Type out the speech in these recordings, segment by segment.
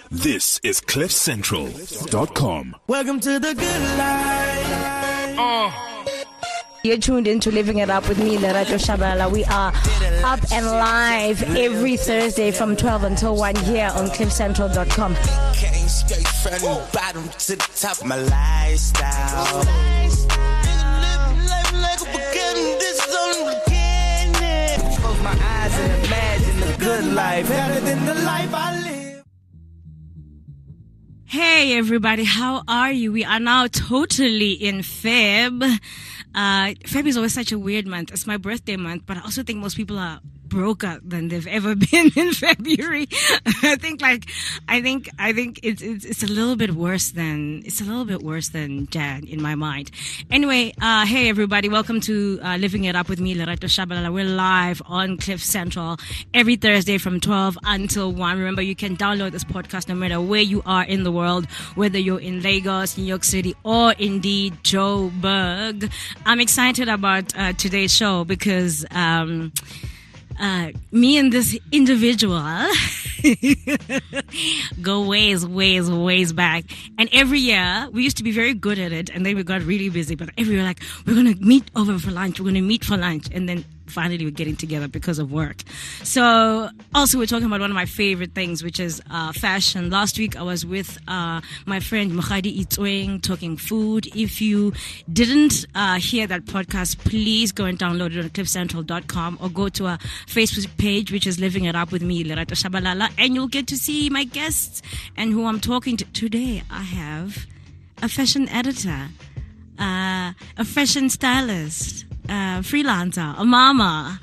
This is CliffCentral.com. Welcome to the good life. You're tuned into Living It Up with me, Lerato Shabalala. We are up and live every Thursday from 12 until 1 here on CliffCentral.com. Came straight from the bottom to the top of my lifestyle. Close my eyes and imagine the good life, better than the life I live. Hey everybody, how are you? We are now totally in Feb. Feb is always such a weird month. It's my birthday month, but I also think most people are broker than they've ever been in February. I think it's a little bit worse than Jan in my mind. Anyway, hey everybody, welcome to Living It Up with me, Lerato Shabalala. We're live on Cliff Central every Thursday from 12 until 1. Remember, you can download this podcast no matter where you are in the world, whether you're in Lagos, New York City, or indeed Joburg. I'm excited about today's show because me and this individual go ways back. And every year, we used to be very good at it, and then we got really busy. But every year, like, we're going to meet over for lunch. We're going to meet for lunch. And then finally, we're getting together because of work. So, also, we're talking about one of my favorite things, which is fashion. Last week, I was with my friend Mokgadi Itsweng talking food. If you didn't hear that podcast, please go and download it on cliffcentral.com or go to our Facebook page, which is Living It Up with me, Lerato Shabalala, and you'll get to see my guests and who I'm talking to. Today, I have a fashion editor, a fashion stylist, freelancer, a mama,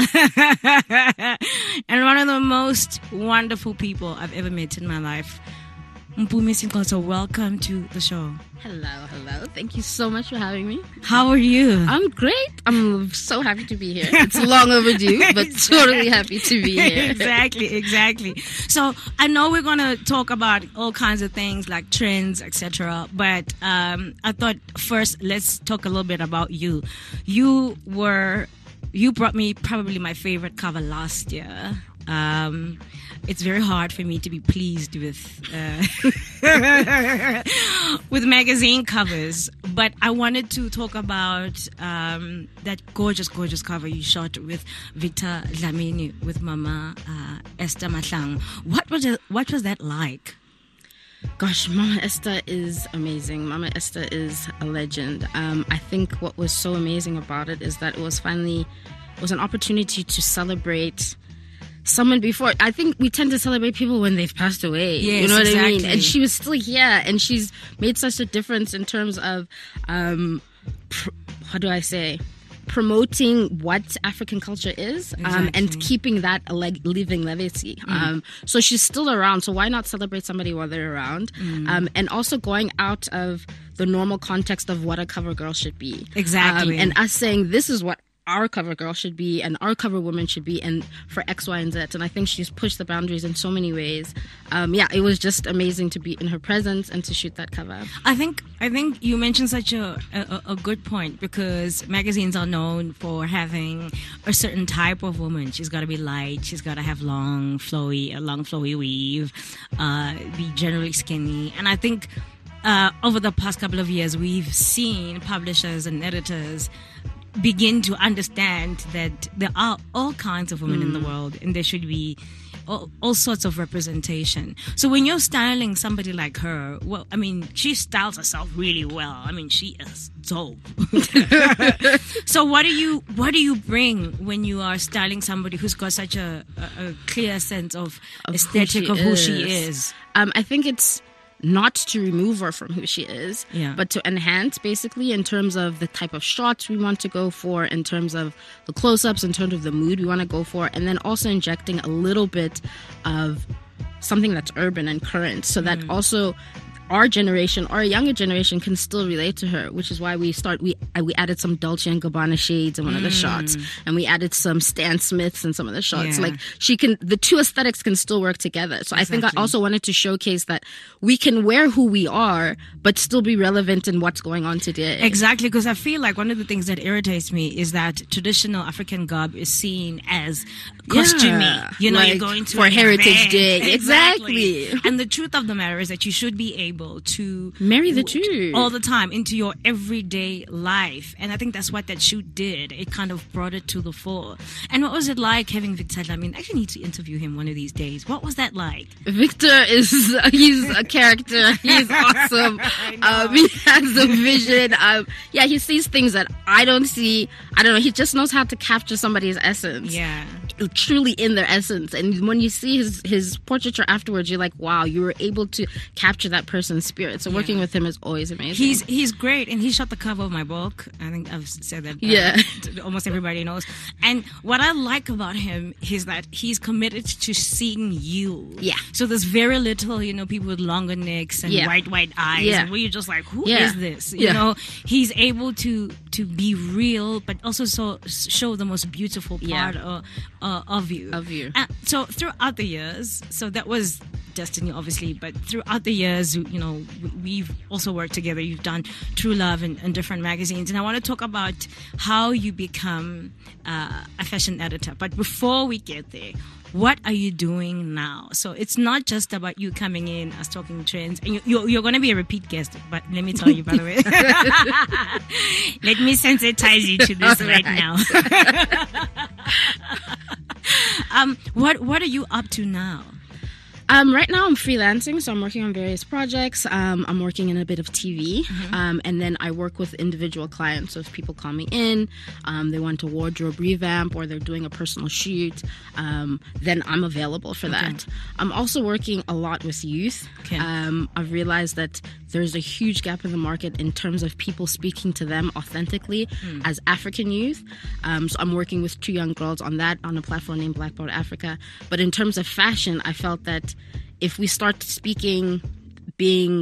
and one of the most wonderful people I've ever met in my life. Mpumi Sinkoso, welcome to the show. Hello. Thank you so much for having me. How are you? I'm great. I'm so happy to be here. It's long overdue, but totally happy to be here. Exactly. So I know we're going to talk about all kinds of things like trends, etc. But I thought first let's talk a little bit about you. You brought me probably my favorite cover last year. It's very hard for me to be pleased with with magazine covers, but I wanted to talk about that gorgeous cover you shot with Victor Dlamini with Mama Esther Mahlang. What was that like? Gosh, Mama Esther is amazing. Mama Esther is a legend. I think what was so amazing about it is that it was an opportunity to celebrate someone before. I think we tend to celebrate people when they've passed away. Yes, you know what exactly. I mean? And she was still here, and she's made such a difference in terms of, promoting what African culture is, Exactly. and keeping that a living legacy. So she's still around, so why not celebrate somebody while they're around? And also going out of the normal context of what a cover girl should be. Exactly. And us saying, this is what our cover girl should be and our cover woman should be, and for X, Y, and Z. And I think she's pushed the boundaries in so many ways. It was just amazing to be in her presence and to shoot that cover. I think you mentioned such a good point, because magazines are known for having a certain type of woman. She's got to be light. She's got to have long flowy weave, be generally skinny. And I think over the past couple of years, we've seen publishers and editors begin to understand that there are all kinds of women in the world, and there should be all sorts of representation. So when you're styling somebody like her, well, I mean, she styles herself really well. I mean, she is dope. So what do you bring when you are styling somebody who's got such a clear sense of aesthetic of who she is? I think it's not to remove her from who she is, but to enhance, basically, in terms of the type of shots we want to go for, in terms of the close-ups, in terms of the mood we want to go for, and then also injecting a little bit of something that's urban and current, so that also our generation or a younger generation can still relate to her, which is why we added some Dolce & Gabbana shades in one of the shots, and we added some Stan Smiths in some of the shots. Yeah. Like the two aesthetics can still work together. So I think I also wanted to showcase that we can wear who we are, but still be relevant in what's going on today. Exactly, because I feel like one of the things that irritates me is that traditional African garb is seen as costumey. You know, like you're going to for an Heritage event. Day. Exactly. And the truth of the matter is that you should be able to marry the two all the time into your everyday life. And I think that's what that shoot did. It kind of brought it to the fore. And what was it like having Victor Dlamini? I actually need to interview him one of these days. What was that like? Victor he's a character. He's awesome. He has a vision. He sees things that I don't see. I don't know. He just knows how to capture somebody's essence. Yeah. Truly in their essence. And when you see his portraiture afterwards, you're like, wow, you were able to capture that person's spirit. So working with him is always amazing. He's great, and he shot the cover of my book. I think I've said that. Almost everybody knows. And what I like about him is that he's committed to seeing you. Yeah. So there's very little, people with longer necks and white eyes, and where you're just like, who is this? You know, he's able to be real, but also show the most beautiful part of you. So throughout the years, so that was Destiny, obviously, but throughout the years, we've also worked together. You've done True Love and different magazines, and I want to talk about how you become a fashion editor. But before we get there, what are you doing now? So it's not just about you coming in as talking trends, and you're going to be a repeat guest, but let me tell you, by the way, let me sensitize you to this right now. What are you up to now? Right now I'm freelancing, so I'm working on various projects. I'm working in a bit of TV, and then I work with individual clients. So if people call me in, they want a wardrobe revamp or they're doing a personal shoot, then I'm available for that. I'm also working a lot with youth. I've realized that there's a huge gap in the market in terms of people speaking to them authentically as African youth. So I'm working with 2 young girls on that on a platform named Blackboard Africa. But in terms of fashion, I felt that if we start speaking, being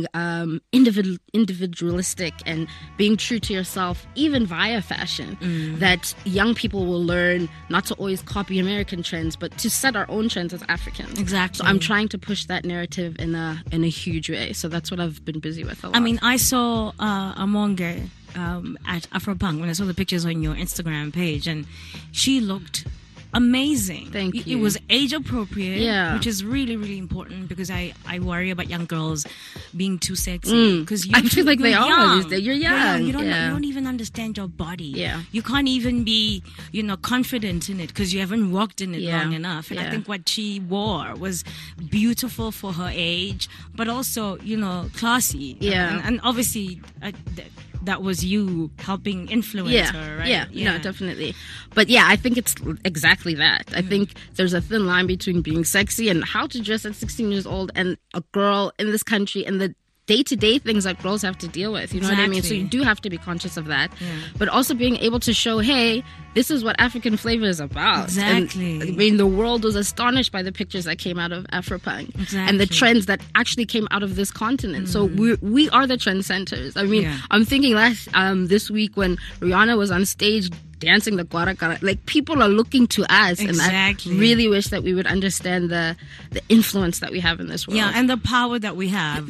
individualistic and being true to yourself, even via fashion, that young people will learn not to always copy American trends, but to set our own trends as Africans. Exactly. So I'm trying to push that narrative in a huge way. So that's what I've been busy with a lot. I mean, I saw Amonge at Afropunk when I saw the pictures on your Instagram page, and she looked amazing. Thank you. It was age appropriate, Yeah. which is really, really important because I worry about young girls being too sexy. Because I feel like they are young. these days. You're young. You don't Yeah. you don't even understand your body. Yeah. You can't even be confident in it because you haven't walked in it Yeah. long enough. And I Yeah. think what she wore was beautiful for her age, but also classy. Yeah. And obviously. That was you helping influence her, right? Yeah, no, definitely. But yeah, I think it's exactly that. I think there's a thin line between being sexy and how to dress at 16 years old and a girl in this country and the day-to-day things that girls have to deal with. You know what I mean? So you do have to be conscious of that. Yeah. But also being able to show, hey, this is what African flavor is about. Exactly. And, I mean, the world was astonished by the pictures that came out of Afropunk. Exactly. And the trends that actually came out of this continent. So we are the trend centers. I mean, I'm thinking this week when Rihanna was on stage dancing the Guarakara, like people are looking to us. Exactly. And I really wish that we would understand the influence that we have in this world. Yeah, and the power that we have.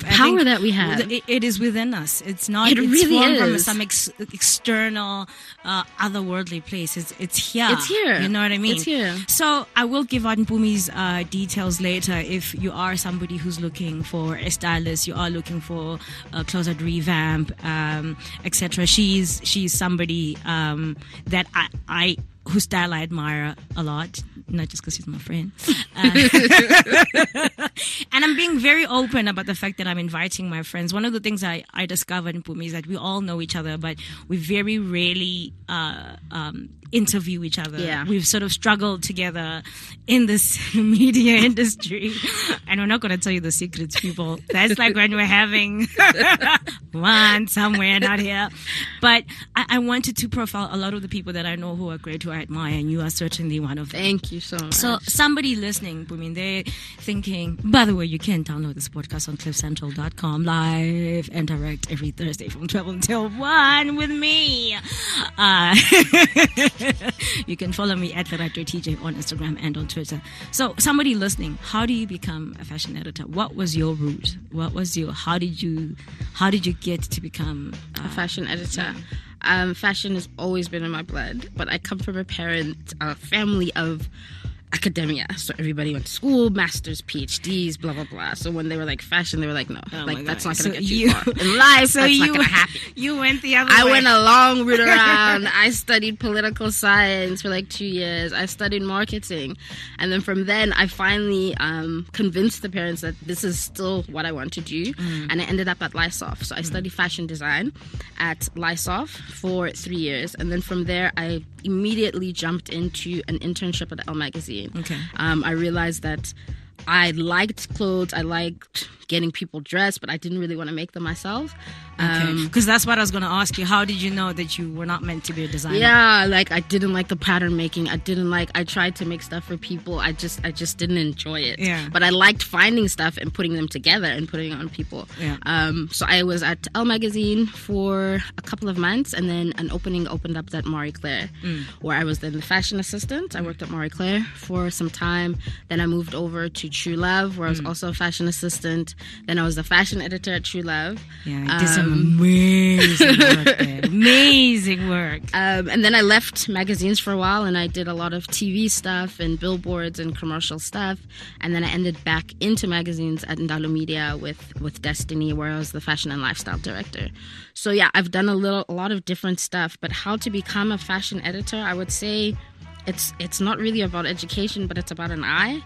It is within us. It's not. It really formed is. from some external, otherworldly place. It's here. It's here. You know what I mean? It's here. So I will give out Mpumi's details later. If you are somebody who's looking for a stylist, you are looking for a closet revamp, etc. She's somebody that whose style I admire a lot, not just because she's my friend. And I'm being very open about the fact that I'm inviting my friends. One of the things I discovered in Mpumi is that we all know each other, but we very rarely interview each other. Yeah. We've sort of struggled together in this media industry. And we're not going to tell you the secrets, people. That's like when we're having one somewhere, not here. But I wanted to profile a lot of the people that I know who are great, who I admire, and you are certainly one of them. Thank you so much. So somebody listening, I mean, they're thinking, by the way, you can download this podcast on cliffcentral.com live and direct every Thursday from 12 until 1 with me. You can follow me at Lerato TJ on Instagram and on Twitter. So somebody listening, how do you become a fashion editor? What was your route? How did you get to become a fashion editor? Fashion has always been in my blood, but I come from a family of academia. So everybody went to school, masters, PhDs, blah, blah, blah. So when they were like fashion, they were like, no, that's not going to get you far. In life, so that's not going to happen. You went the other way. I went a long route around. I studied political science for like 2 years. I studied marketing. And then from then, I finally convinced the parents that this is still what I want to do. And I ended up at Lysoft. So I studied fashion design at Lysoft for 3 years. And then from there, I immediately jumped into an internship at Elle Magazine. Okay. I realized that I liked clothes. I liked getting people dressed, but I didn't really want to make them myself. Because that's what I was going to ask you. How did you know that you were not meant to be a designer? Yeah, like I didn't like the pattern making. I tried to make stuff for people. I just didn't enjoy it. Yeah. But I liked finding stuff and putting them together and putting it on people. Yeah. So I was at Elle Magazine for a couple of months, and then an opening opened up at Marie Claire, where I was then the fashion assistant. I worked at Marie Claire for some time. Then I moved over to True Love, where I was also a fashion assistant. Then I was the fashion editor at True Love. Yeah, I did some amazing work there. Amazing work. And then I left magazines for a while, and I did a lot of TV stuff and billboards and commercial stuff. And then I ended back into magazines at Ndalo Media with Destiny, where I was the fashion and lifestyle director. So yeah, I've done a lot of different stuff. But how to become a fashion editor, I would say it's not really about education, but it's about an eye.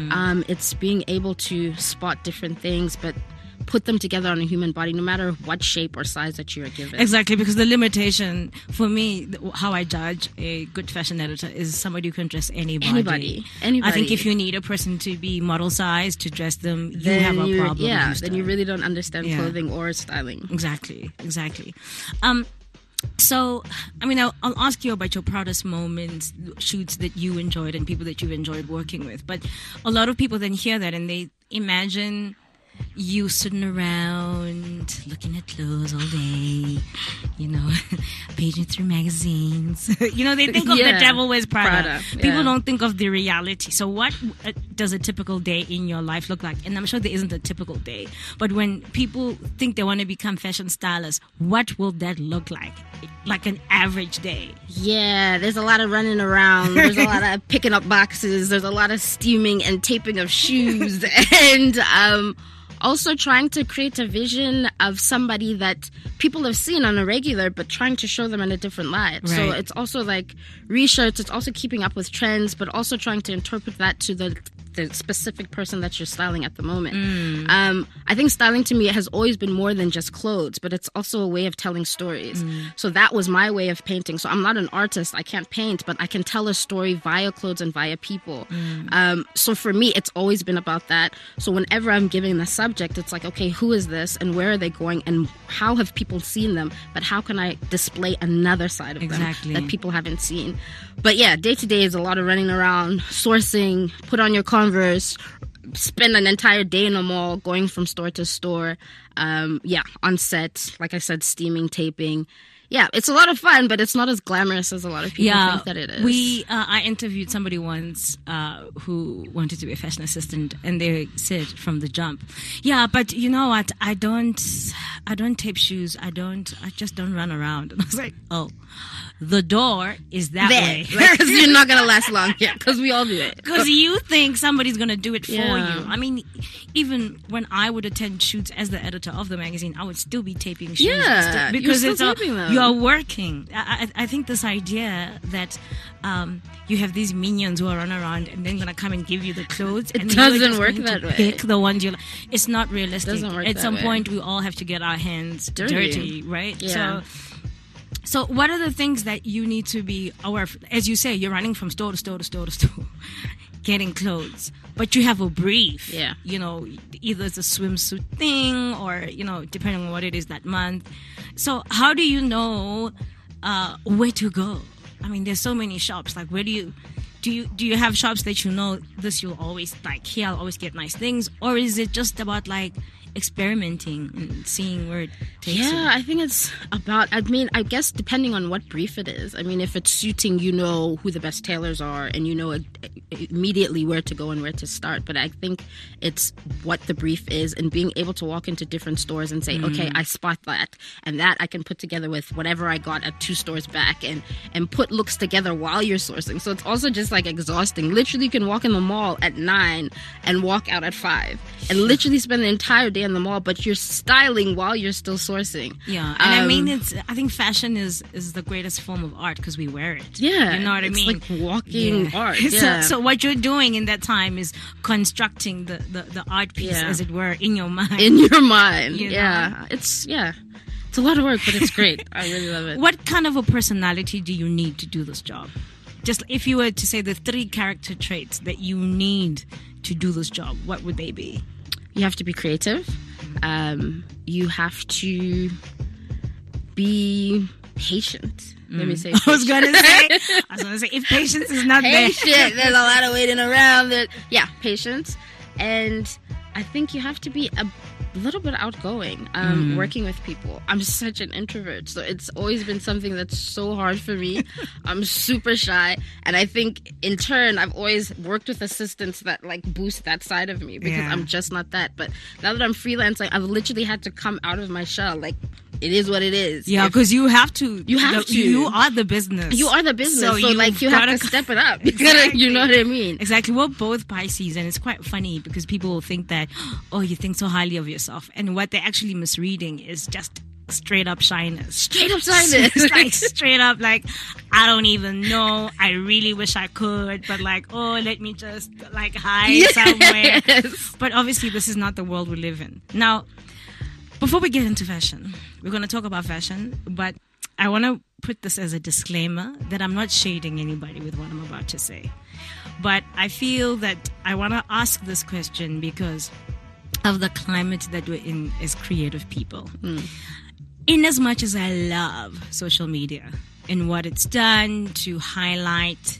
It's being able to spot different things, but put them together on a human body, no matter what shape or size that you are given. Exactly, because the limitation for me, how I judge a good fashion editor is somebody who can dress anybody. I think if you need a person to be model size to dress them, you have a problem. Yeah, then you really don't understand clothing or styling. Exactly. So, I mean, I'll ask you about your proudest moments, shoots that you enjoyed and people that you've enjoyed working with. But a lot of people then hear that and they imagine you sitting around looking at clothes all day, paging through magazines. They think of the devil wears Prada. People don't think of the reality. So what does a typical day in your life look like? And I'm sure there isn't a typical day. But when people think they want to become fashion stylists, what will that look like? Like an average day? Yeah, there's a lot of running around. There's a lot of picking up boxes. There's a lot of steaming and taping of shoes. And also trying to create a vision of somebody that people have seen on a regular, but trying to show them in a different light. Right. So it's also like research, it's also keeping up with trends, but also trying to interpret that to the specific person that you're styling at the moment. I think styling to me has always been more than just clothes, but it's also a way of telling stories. So that was my way of painting. So I'm not an artist, I can't paint, but I can tell a story via clothes and via people. So for me, it's always been about that. So whenever I'm giving the subject, it's like, okay, who is this and where are they going and how have people seen them? But how can I display another side of them that people haven't seen? But yeah, day to day is a lot of running around, sourcing, put on your Converse, spend an entire day in a mall, going from store to store. On set, like I said, steaming, taping. Yeah, it's a lot of fun, but it's not as glamorous as a lot of people think that it is. I interviewed somebody once who wanted to be a fashion assistant, and they said from the jump, yeah, but you know what? I don't tape shoes. I just don't run around. And I was like, oh, the door is that way. Because you're not going to last long here, because we all do it. Because you think somebody's going to do it for you. I mean, even when I would attend shoots as the editor of the magazine, I would still be taping shoes. Yeah, because you're still taping them. You're working. I think this idea that you have these minions who are running around and then going to come and give you the clothes. It doesn't work that way. Pick the ones you like. It's not realistic. It doesn't work At some way. point, we all have to get our hands dirty, right? Yeah. So what are the things that you need to be aware of? As you say, you're running from store to store to store to store, getting clothes, but you have a brief. Yeah. You know, either it's a swimsuit thing or, you know, depending on what it is that month. So how do you know where to go? I mean, there's so many shops. Like, where do you have shops that you know this you'll always like, here I'll always get nice things? Or is it just about like experimenting and seeing where it takes you? Yeah, I think it's about, I mean, I guess depending on what brief it is. I mean, if it's suiting, you know who the best tailors are and you know immediately where to go and where to start. But I think it's what the brief is and being able to walk into different stores and say, okay, I spot that, and that I can put together with whatever I got at 2 stores back and put looks together while you're sourcing. So it's also just like exhausting. Literally, you can walk in the mall at 9 and walk out at 5 and literally spend the entire day in the mall, but you're styling while you're still sourcing. Yeah, and I mean, I think fashion is the greatest form of art because we wear it. Yeah, you know what I mean. It's like walking art. Yeah. So what you're doing in that time is constructing the art piece, as it were, in your mind. In your mind, you yeah. know? It's a lot of work, but it's great. I really love it. What kind of a personality do you need to do this job? Just if you were to say the 3 character traits that you need to do this job, what would they be? You have to be creative. You have to be patient. Let me say patient. I was gonna say if patience is not patient, there's a lot of waiting around. Yeah, patience. And I think you have to be a little bit outgoing, working with people. I'm such an introvert, so it's always been something that's so hard for me. I'm super shy, and I think in turn I've always worked with assistants that like boost that side of me because I'm just not that. But now that I'm freelancing, I've literally had to come out of my shell. Like, it is what it is. Yeah, because you have to. You have to. You are the business. You are the business. So like you have to step it up. Exactly. You know what I mean? Exactly. We're both Pisces, and it's quite funny because people will think that, oh, you think so highly of yourself, and what they're actually misreading is just straight up shyness. Straight up shyness. It's like straight up like, I don't even know. I really wish I could, but like, oh, let me just like hide somewhere. But obviously, this is not the world we live in now. Before we get into fashion, we're going to talk about fashion, but I want to put this as a disclaimer that I'm not shading anybody with what I'm about to say. But I feel that I want to ask this question because of the climate that we're in as creative people. In as much as I love social media and what it's done to highlight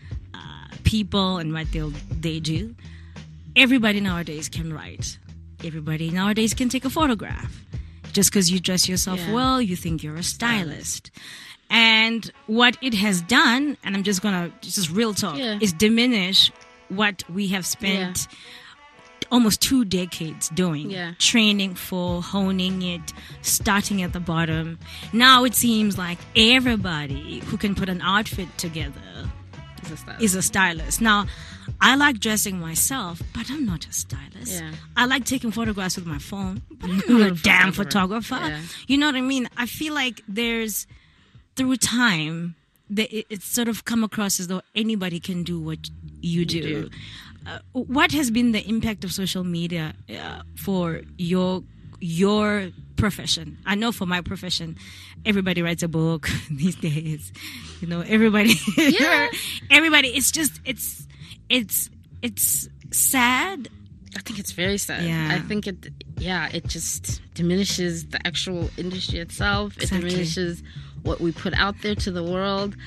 people and what they do, everybody nowadays can write. Everybody nowadays can take a photograph. Just because you dress yourself well, you think you're a stylist. And what it has done, and I'm just going to, just real talk, is diminish what we have spent almost 2 decades doing. Training for, honing it, starting at the bottom. Now it seems like everybody who can put an outfit together is a stylist. Now, I like dressing myself, but I'm not a stylist. I like taking photographs with my phone, but I'm not a damn photographer. You know what I mean? I feel like there's, through time, it's sort of come across as though anybody can do what you do. What has been the impact of social media for your profession? I know for my profession, everybody writes a book these days. You know, everybody, everybody. It's just, it's sad. I think it's very sad. I think it just diminishes the actual industry itself. It diminishes what we put out there to the world.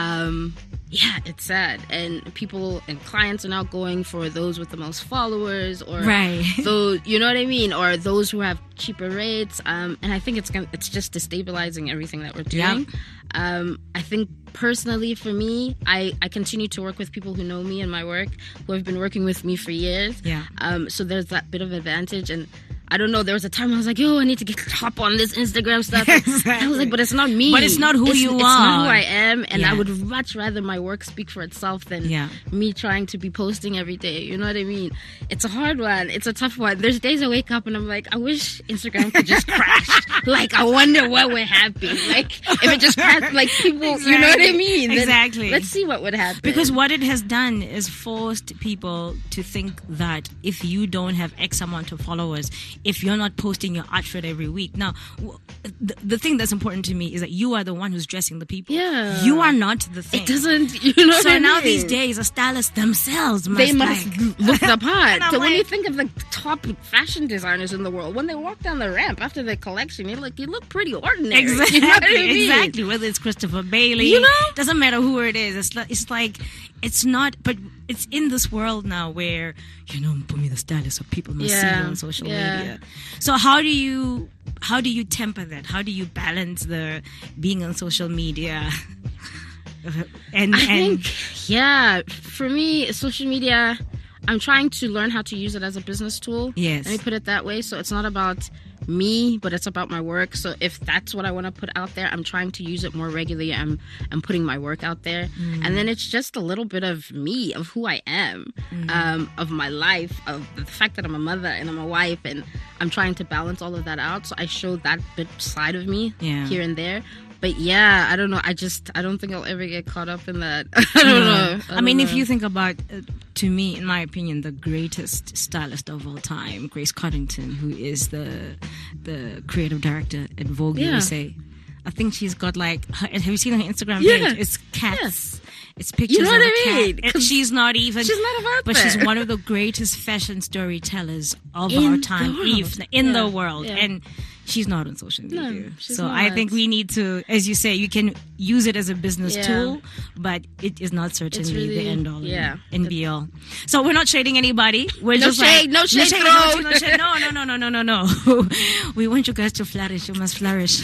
It's sad. And people and clients are now going for those with the most followers, or those, you know what I mean, or those who have cheaper rates. And I think it's just destabilizing everything that we're doing. I think personally for me, I continue to work with people who know me and my work, who have been working with me for years. So there's that bit of advantage. And I don't know, there was a time I was like, yo, I need to hop on this Instagram stuff. I was like, but it's not me. But it's not who you are. It's not who I am. And I would much rather my work speak for itself than me trying to be posting every day. You know what I mean? It's a hard one. It's a tough one. There's days I wake up and I'm like, I wish Instagram could just crash. Like, I wonder what would happen. Like, if it just crashed, like people, you know what I mean? Exactly. Then let's see what would happen. Because what it has done is forced people to think that if you don't have X amount of followers, if you're not posting your outfit every week. Now, the thing that's important to me is that you are the one who's dressing the people. Yeah. You are not the thing. It doesn't, you know. So what I now mean? these days, the stylists themselves must They must look the part. And I'm So when you like- think of the top fashion designers in the world, when they walk down the ramp after their collection, you look pretty ordinary. Exactly, You know what I mean? exactly. Whether it's Christopher Bailey, You know? doesn't matter who it is. It's like it's not. But it's in this world now where put me the stylist so people must see you on social media. So how do you temper that? How do you balance the being on social media? I think, for me, social media, I'm trying to learn how to use it as a business tool. Yes. Let me put it that way. So it's not about me, but it's about my work. So if that's what I want to put out there, I'm trying to use it more regularly. I'm putting my work out there. And then it's just a little bit of me, of who I am, of my life, of the fact that I'm a mother and I'm a wife, and I'm trying to balance all of that out. So I show that bit side of me here and there. But yeah, I don't know. I don't think I'll ever get caught up in that. I don't know. I mean, if you think about, to me, in my opinion, the greatest stylist of all time, Grace Coddington, who is the creative director at Vogue USA. I think she's got have you seen her Instagram page? It's cats. Yes. It's pictures You know of what a I mean? cat. And she's not She's not about but that. she's one of the greatest fashion storytellers of In our the time, world. in the world. Yeah. And she's not on social media. No, she's so not. I think we need to, as you say, you can use it as a business tool, but it is not certainly really- the end all yeah. and be all. So we're not shading anybody. We're No just shade, no shade, bro. no shade. No. We want you guys to flourish. You must flourish.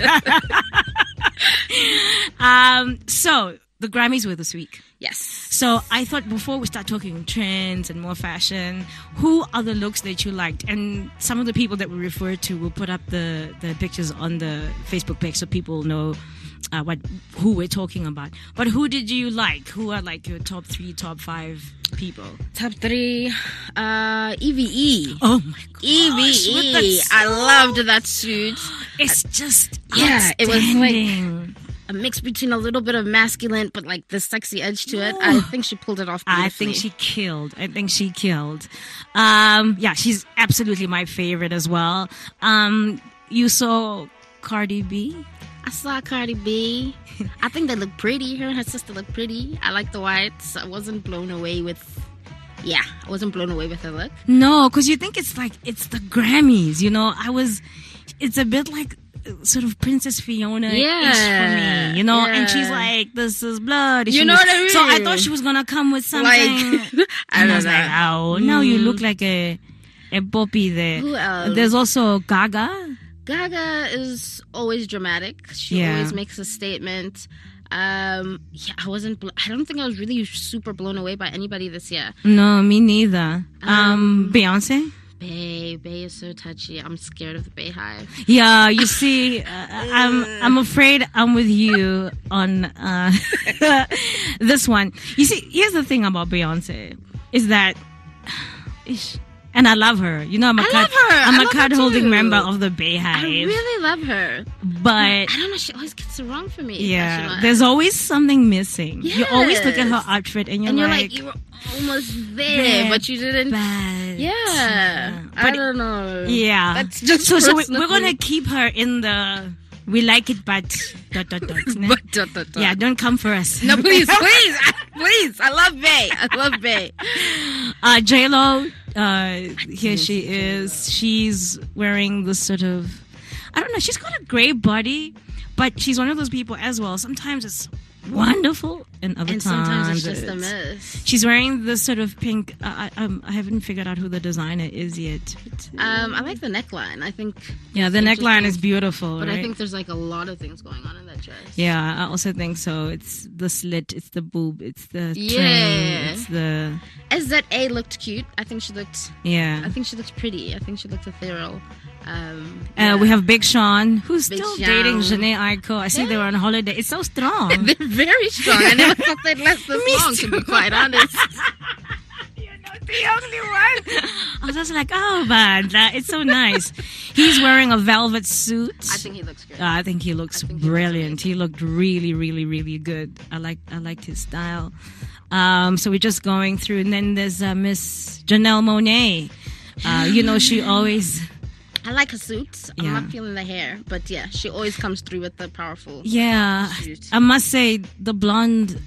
So the Grammys were this week. yes. So I thought before we start talking trends and more fashion, who are the looks that you liked? And some of the people that we refer to will put up the pictures on the Facebook page so people know who we're talking about. But who did you like? Who are like your top 3, top 5 people? Top 3, EVE. Oh my god. EVE. I loved that suit. It's just It was outstanding. a mix between a little bit of masculine, but like the sexy edge to it. I think she pulled it off beautifully. I think she killed. She's absolutely my favorite as well. You saw Cardi B? I saw Cardi B. I think they look pretty. Her and her sister look pretty. I like the whites. I wasn't blown away with her look. No, because you think it's the Grammys, it's a bit like sort of Princess Fiona-ish for me, and she's like, this is blood. You know what I mean? So I thought she was going to come with something. I was like, oh, now you look like a poppy there. Who else? There's also Gaga. Gaga is always dramatic. She always makes a statement. I don't think I was really super blown away by anybody this year. No, me neither. Beyonce? Bay is so touchy. I'm scared of the Bay Hive. Yeah, you see, I'm afraid I'm with you on this one. You see, here's the thing about Beyonce is that, and I love her. I'm a card-holding member of the Bay Hive. I really love her. But I don't know, she always gets it wrong for me. yeah, there's always something missing. Yes. You always look at her outfit and you're like, you were almost there, but you didn't. Yeah. I don't know. Yeah. That's just so personal. we're gonna keep her in the we like it, but ... ne? Yeah, don't come for us. No, please. I love Bay. J-Lo, here she is. She's wearing this sort of, I don't know, she's got a great body, but she's one of those people as well. Sometimes it's wonderful, and other times sometimes it's just a mess. She's wearing this sort of pink. I haven't figured out who the designer is yet. But, I like the neckline. I think. Yeah, the neckline is beautiful. But right? I think there's like a lot of things going on in that dress. Yeah, I also think so. It's the slit, it's the boob, it's the train, it's the. SZA looked cute. I think she looked. Yeah. I think she looked pretty. I think she looked ethereal. We have Big Sean, who's Big still Sean. dating Jhené Aiko. I see they were on holiday. It's so strong. They're very strong. I never thought they'd last this long, to be quite honest. You're not the only one. I was just like, oh man, it's so nice. He's wearing a velvet suit. I think he looks great. I think he looks brilliant. He looked really, really, really good. I liked his style. So we're just going through, and then there's Miss Janelle Monáe. She always I like her suits. I'm Yeah. not feeling the hair, but yeah, she always comes through with the powerful. Yeah, Shoot. I must say the blonde.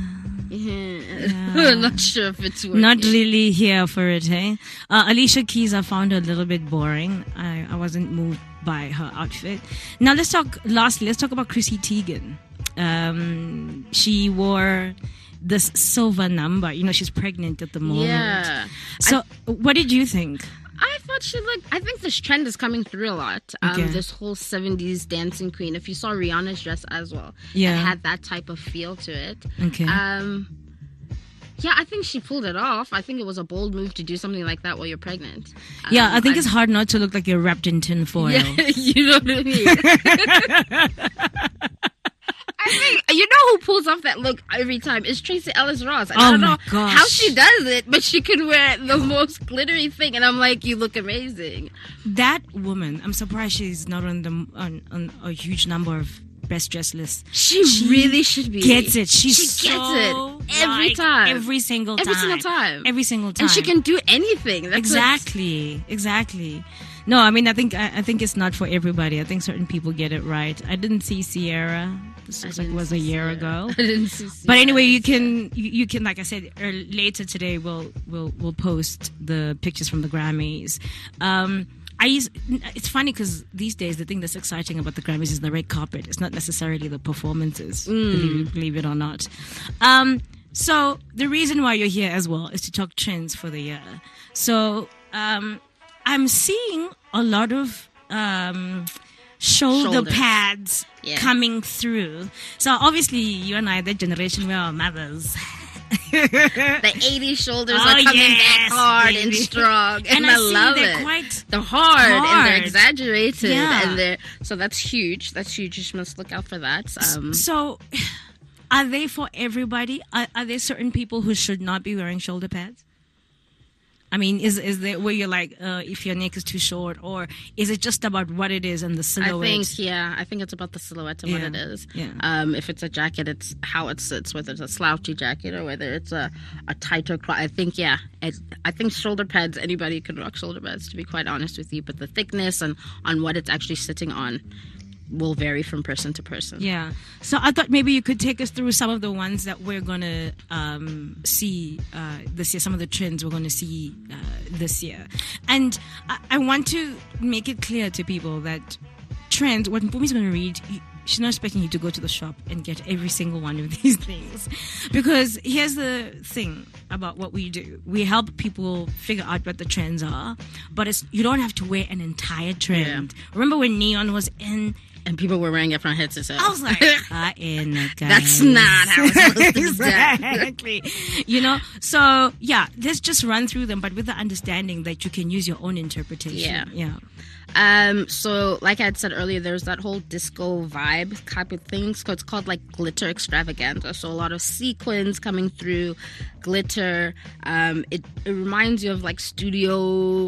I'm not sure if it's working. Not really here for it, hey? Alicia Keys, I found her a little bit boring. I wasn't moved by her outfit. Now let's talk about Chrissy Teigen. She wore this silver number. You know, she's pregnant at the moment. Yeah. So what did you think? I thought she looked. I think this trend is coming through a lot. Okay. This whole 70s dancing queen. If you saw Rihanna's dress as well, Yeah. it had that type of feel to it. Okay. Yeah, I think she pulled it off. I think it was a bold move to do something like that while you're pregnant. Yeah, I think it's hard not to look like you're wrapped in tin foil. Yeah, you know what I mean. I think you know who pulls off that look every time is Tracy Ellis Ross. And I don't my know gosh. how she does it, but she can wear the most glittery thing, and I'm like, you look amazing. That woman, I'm surprised she's not on a huge number of best dressed lists. She really should be. Gets it. She gets it every time. Every single Every single time. Every single time. And she can do anything. That's Exactly. No, I mean, I think it's not for everybody. I think certain people get it right. I didn't see Sierra. This was a year ago. I didn't see Sierra. But anyway, you can like I said later today. We'll post the pictures from the Grammys. It's funny because these days the thing that's exciting about the Grammys is the red carpet. It's not necessarily the performances, believe it or not. So the reason why you're here as well is to talk trends for the year. So I'm seeing a lot of shoulder Shoulders. pads Yeah. coming through. So obviously you and I, that generation, we're our mothers. The 80 shoulders Oh, are coming yes, back hard baby. and strong, and I I see love they're it. quite They're hard and hard. they're exaggerated, Yeah. and they're so that's huge. That's huge. You must look out for that. So, are they for everybody? Are there certain people who should not be wearing shoulder pads? I mean, is there where you're like, if your neck is too short, or is it just about what it is and the silhouette? I think it's about the silhouette and what Yeah. it is. Yeah. If it's a jacket, it's how it sits, whether it's a slouchy jacket or whether it's a tighter cloth. I think shoulder pads, anybody can rock shoulder pads, to be quite honest with you, but the thickness and on what it's actually sitting on will vary from person to person. Yeah. So I thought maybe you could take us through some of the ones that we're going to see this year, some of the trends we're going to see this year. And I want to make it clear to people that trends, what Mpumi's going to read, she's not expecting you to go to the shop and get every single one of these things. Because here's the thing about what we do. We help people figure out what the trends are, but you don't have to wear an entire trend. Yeah. Remember when neon was in? And people were wearing it from head to toe. I was like, That's not how it's supposed to be done. Exactly. You know, so yeah, let's just run through them, but with the understanding that you can use your own interpretation. Yeah. Yeah. So like I had said earlier, there's that whole disco vibe type of thing. So it's called like glitter extravaganza. So a lot of sequins coming through, glitter. It reminds you of like Studio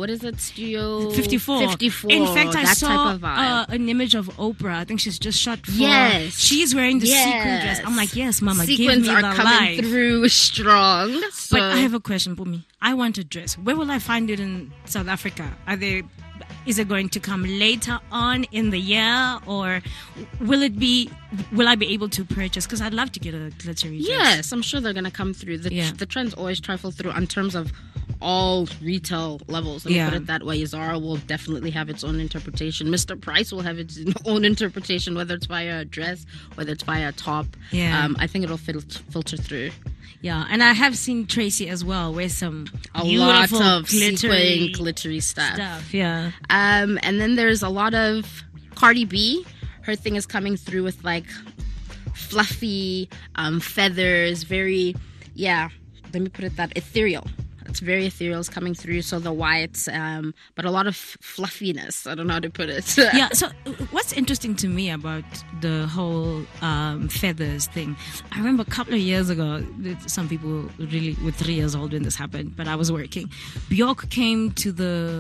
54. 54. In fact, I that saw type of vibe. an image of Oprah. I think she's just shot for. Yes. She's wearing the sequin dress. I'm like, yes, Mama, give me Sequins the are coming life. through strong. So But I have a question, Bumi. I want a dress. Where will I find it in South Africa? Is it going to come later on in the year, or will I be able to purchase? Because I'd love to get a glittery dress. yes, I'm sure they're going to come through. The trends always trifle through in terms of all retail levels. Let me put it that way. Zara will definitely have its own interpretation. Mr. Price will have its own interpretation, whether it's via a dress, whether it's via a top. Yeah. I think it'll filter through. Yeah, and I have seen Tracy as well wear some A beautiful lot of glittery glittery stuff. Yeah. And then there's a lot of Cardi B. Her thing is coming through with like fluffy feathers, very, let me put it that, ethereal. It's very ethereal. It's coming through. So the whites, but a lot of fluffiness. I don't know how to put it. Yeah. So what's interesting to me about the whole feathers thing, I remember a couple of years ago, some people really were 3 years old when this happened, but I was working. Bjork came to the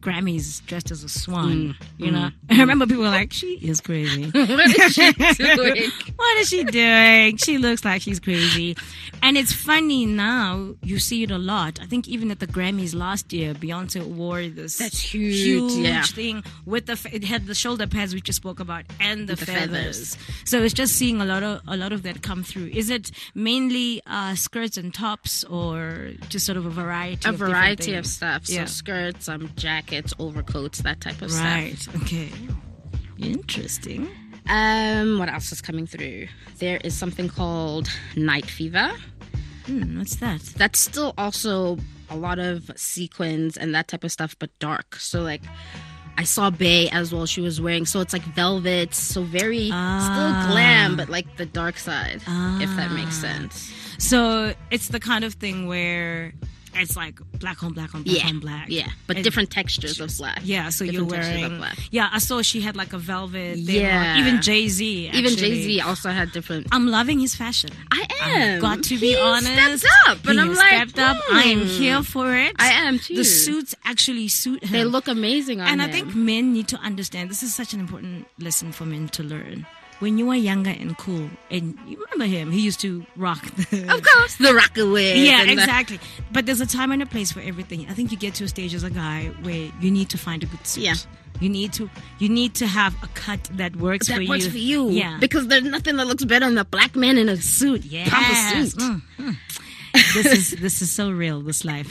Grammys dressed as a swan. You know, I remember people were like, "She is crazy. What is she doing? What is she doing? She looks like she's crazy." And it's funny now, you see it a lot. I think even at the Grammys last year, Beyonce wore this That's huge, yeah. thing with it had the shoulder pads we just spoke about and the feathers. So it's just seeing a lot of that come through. Is it mainly skirts and tops, or just sort of a variety? A variety of stuff. So Yeah. skirts, jackets, overcoats, that type of stuff. Right. Okay. Interesting. What else is coming through? There is something called Night Fever. What's that? That's still also a lot of sequins and that type of stuff, but dark. So like I saw Bey as well. She was wearing, so it's like velvet, so very still glam, but like the dark side, if that makes sense. So it's the kind of thing where it's like black on black on black on black. Yeah, but And- different textures of black. Yeah, so Different you're textures of wearing. black. Yeah, I saw she had like a velvet thing Yeah. on. Even Jay-Z. Even actually. Jay-Z also had different. I'm loving his fashion. I am. I've got to be He honest. stepped up, and He I'm has like, stepped up. I am here for it. I am too. The suits actually suit him. They look amazing on him. And I think men need to understand, this is such an important lesson for men to learn. When you are younger and cool, and you remember him, he used to rock the... of course, the Rockaway. Yeah, exactly. But there's a time and a place for everything. I think you get to a stage as a guy where you need to find a good suit. Yeah. You need to have a cut that works for That you. works for you. Yeah. Because there's nothing that looks better than a black man in a suit. Yes. Proper suit. This is so real, this life.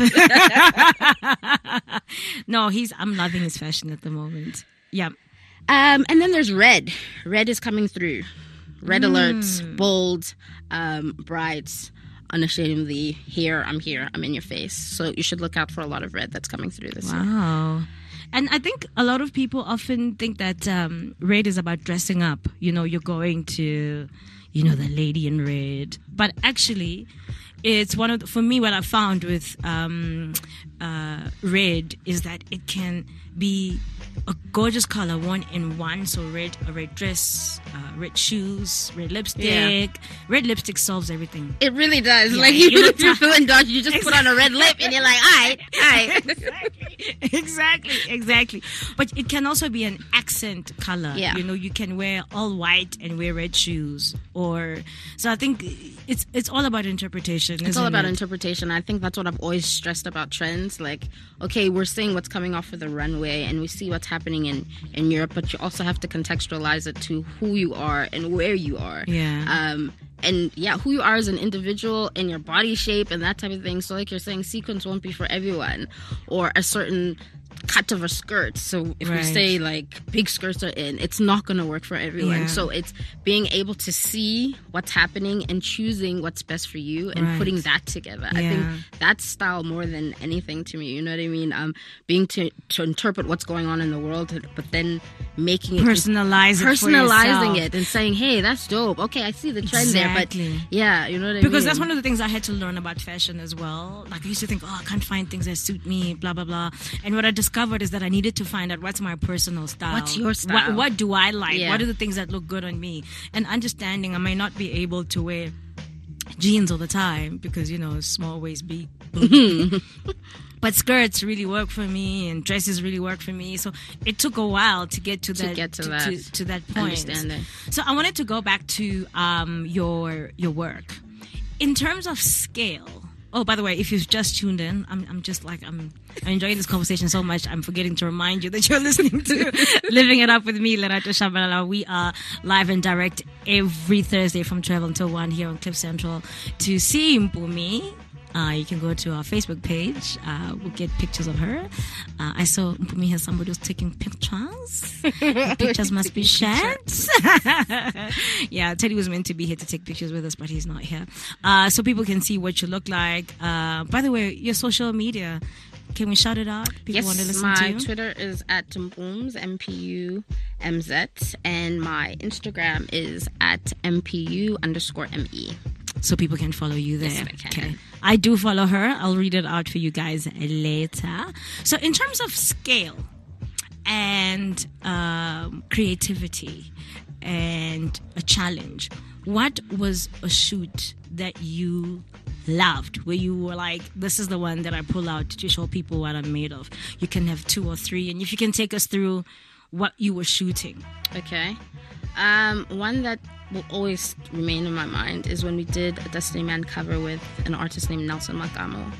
No, I'm loving his fashion at the moment. Yeah. And then there's red. Red is coming through. Red alerts, bold, bright, unashamedly, here, I'm in your face. So you should look out for a lot of red that's coming through this year. Wow. And I think a lot of people often think that red is about dressing up. You know, you're going to, the lady in red. But actually, it's for me, what I found with red is that it can be a gorgeous color worn in one. So a red dress, red shoes, red lipstick. Yeah. Red lipstick solves everything. It really does. Yeah, like, you even know, if you're feeling dodgy, you just put on a red lip and you're like, all right. Exactly. But it can also be an accent color. Yeah. You can wear all white and wear red shoes. So I think it's all about interpretation. It's all about interpretation. I think that's what I've always stressed about trends. Like, okay, we're seeing what's coming off of the runway and we see what's happening in Europe, but you also have to contextualize it to who you are and where you are. Yeah. And yeah, who you are as an individual and your body shape and that type of thing. So like you're saying, sequins won't be for everyone, or a certain cut of a skirt. So if we Right. say like big skirts are in, it's not going to work for everyone. Yeah. So it's being able to see what's happening and choosing what's best for you and Right. putting that together. I Yeah. think that's style more than anything to me. You know what I mean? Being to interpret what's going on in the world, but then making it Personalizing personalizing it and saying, hey, that's dope. Okay, I see the trend there, Exactly. but yeah, you know what I mean? Because that's one of the things I had to learn about fashion as well. Like I used to think, I can't find things that suit me, blah, blah, blah. And what I discovered is that I needed to find out what's my personal style. What's your style? What do I like? Yeah. What are the things that look good on me? And understanding I may not be able to wear jeans all the time because, small waist, big boobs. But skirts really work for me and dresses really work for me. So it took a while to get to that to that point. Understanding. So I wanted to go back to your work. In terms of scale. Oh, by the way, if you've just tuned in, I'm enjoying this conversation so much. I'm forgetting to remind you that you're listening to Living It Up with me, Lerato Shabalala. We are live and direct every Thursday from 12 until 1 here on Cliff Central. To see Mpumi, you can go to our Facebook page. We'll get pictures of her. I saw Mpumi has somebody who's taking pictures. The pictures must be shared. Yeah, Teddy was meant to be here to take pictures with us, but he's not here. So people can see what you look like. By the way, your social media, can we shout it out? People want to listen to you. My Twitter is at Mpums, MPUMZ, and my Instagram is at MPU_ME. So people can follow you there. Yes, they can. Okay. I do follow her. I'll read it out for you guys later. So in terms of scale and creativity and a challenge, what was a shoot that you loved, where you were like, this is the one that I pull out to show people what I'm made of? You can have 2 or 3, and if you can take us through what you were shooting. Okay. One that will always remain in my mind is when we did a Destiny Man cover with an artist named Nelson Makamo.